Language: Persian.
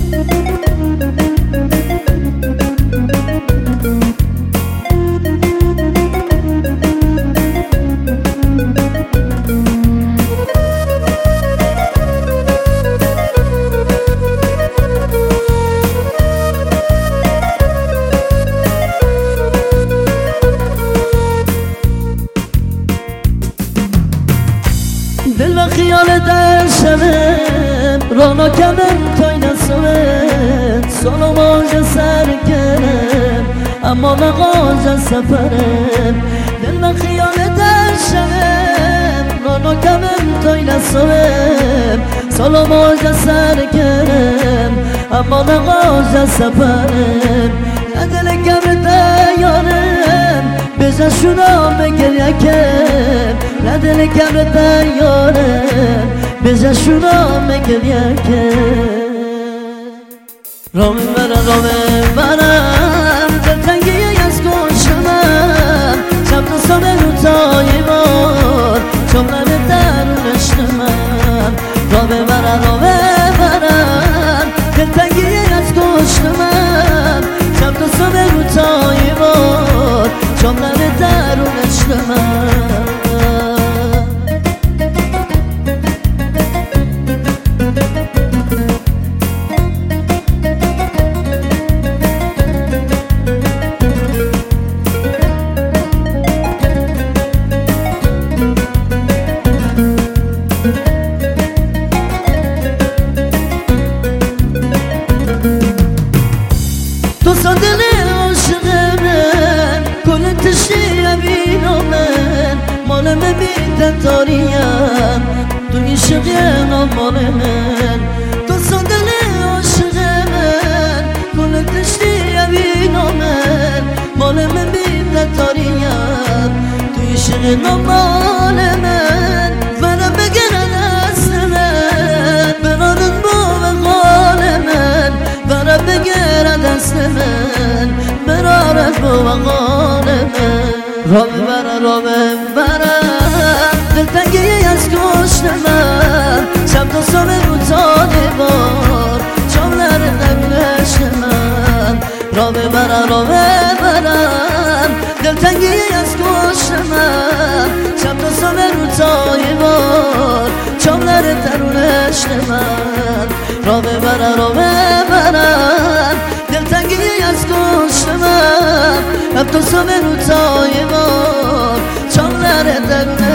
دل و خیال در شبم رانا کمم تای نسوم سالم آج سر کرم اما نقاج سفرم دل و خیال در شبم رانا کمم تای نسوم سالم آج سر کرم اما نقاج سفرم دل کم دیارم بزن شنا بگر یکم دل کم دیارم بزن شنا بگر یکم رامه برم دلتنگی از گوشمم شب تا صبح روتای بار جمله درونش نمم رامه برم دلتنگی از گوشمم شب تا صبح روتای بار جمله درونش نمم دوستان دل عاشق من کل تشنه بینو من مال من بیدن داریم توی شقیقم مال من دوستان دل عاشق من کل تشنه بینو من مال من بیدن داریم توی شقیقم مال من ورم بگرن دست من برانن با وقال من ورم بگرن دست من برارد با وقال من رامه برم دلتنگی از گوشت من شب تا صبح روتای بار جمله نگلش من رامه برم دلتنگی از گوشت من شب تا صبح روتای بار جمله درونش من رامه برم دلتنگی از گوشت من شب تا صبح روتای بار جمله درونش